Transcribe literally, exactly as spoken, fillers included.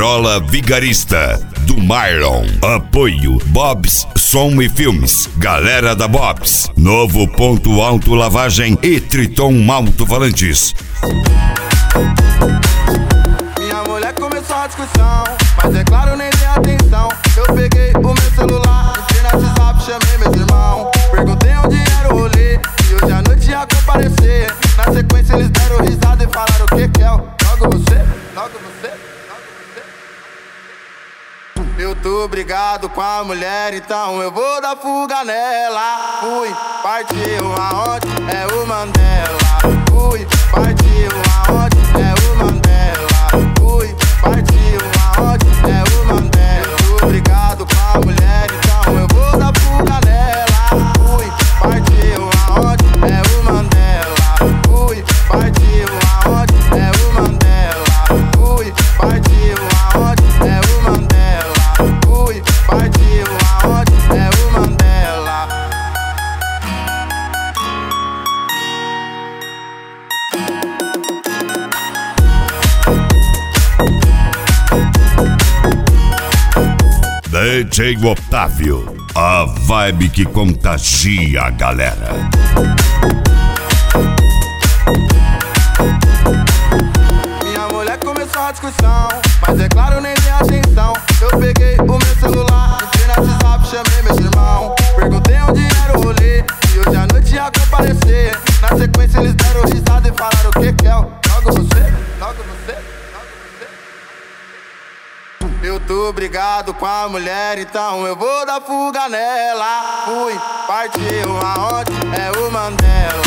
Marola Vigarista, do Myron. Apoio Bob's Som e Filmes, galera da Bob's. Novo Ponto Alto Lavagem e Triton Alto-Falantes. Minha mulher começou a discussão, mas é claro, nem dei atenção. Eu peguei o meu celular, entrei no WhatsApp, chamei meus irmãos. Perguntei onde era o rolê, e hoje à noite ia comparecer. Na sequência eles deram risada e falaram o que que é. Logo você, logo você, logo você. Eu tô brigado com a mulher, então eu vou dar fuga nela. Fui, partiu aonde é o Mandela. Fui, partiu aonde é o Mandela. Fui, partiu aonde é o Mandela. Eu tô brigado com a mulher, então eu vou dar fuga nela. Fui, partiu aonde é o Mandela. Fui, partiu aonde é o Mandela. Fui, partiu aonde é o Mandela. Fui, partiu aonde é o Mandela. D J Otávio, a vibe que contagia a galera. Minha mulher começou a discussão, mas é claro, nem dei atenção. Eu peguei o meu celular, entrei no WhatsApp, chamei meus irmãos. Perguntei onde era o rolê, e hoje à noite ia comparecer. Na sequência eles deram risada e falaram o que que é. Logo você, logo você, logo você. Eu tô brigado com a mulher, então eu vou dar fuga nela. Fui, partiu aonde é o Mandela.